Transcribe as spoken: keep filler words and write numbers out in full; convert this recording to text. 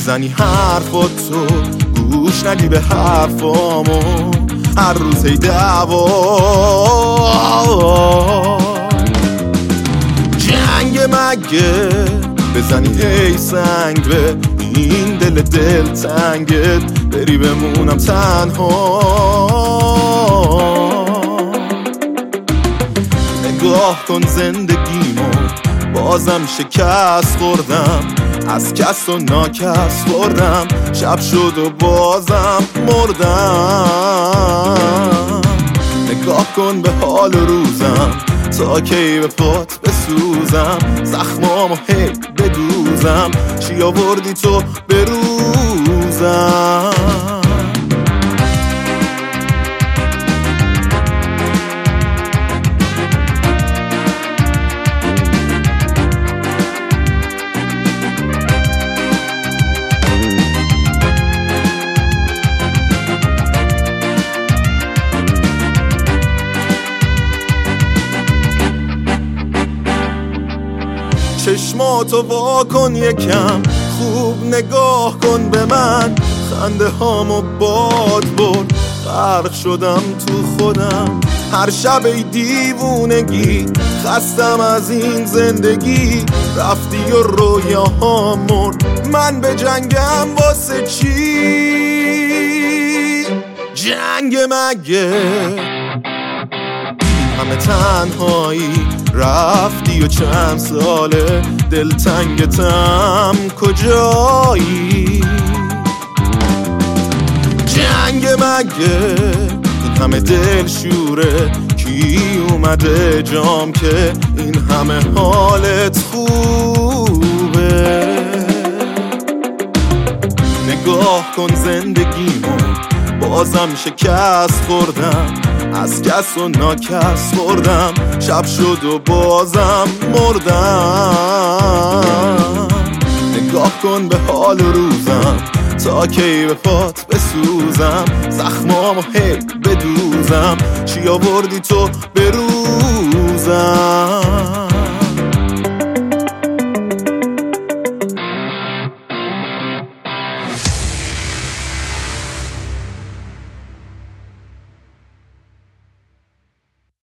بزنی حرفاتو، گوش ندی به حرفامو، هر روز هی دعوا. جنگ مگه بزنی ای سنگ به این دل دل تنگت، بری بمونم تنها. نگاه کن زندگیمو، بازم شکست خوردم، از کس و ناکس خوردم، شب شد و بازم مردم. نگاه کن به حال روزم، تا کی به پات بسوزم، زخمامو هی بدوزم، چی آوردی تو بروزم. چشماتو وا کن یکم، خوب نگاه کن به من، خنده هامو باد برد، غرق شدم تو خودم. هر شب ای دیوونگی، خستم از این زندگی، رفتی و رویاهام مرد، من به جنگم واسه چی؟ جنگ مگه همه تنهایی، رفتی و چند ساله دلتنگتم کجایی؟ جنگ مگه این همه دل شوره، کی اومده جام که این همه حالت خوبه؟ نگاه کن زندگیمو، بازم شکست خوردم، از کس و ناکس خوردم، شب شد و بازم مردم. نگاه کن به حال روزم، تا کی به پات بسوزم، زخمامو هی بدوزم، چی آوردی تو بروزم.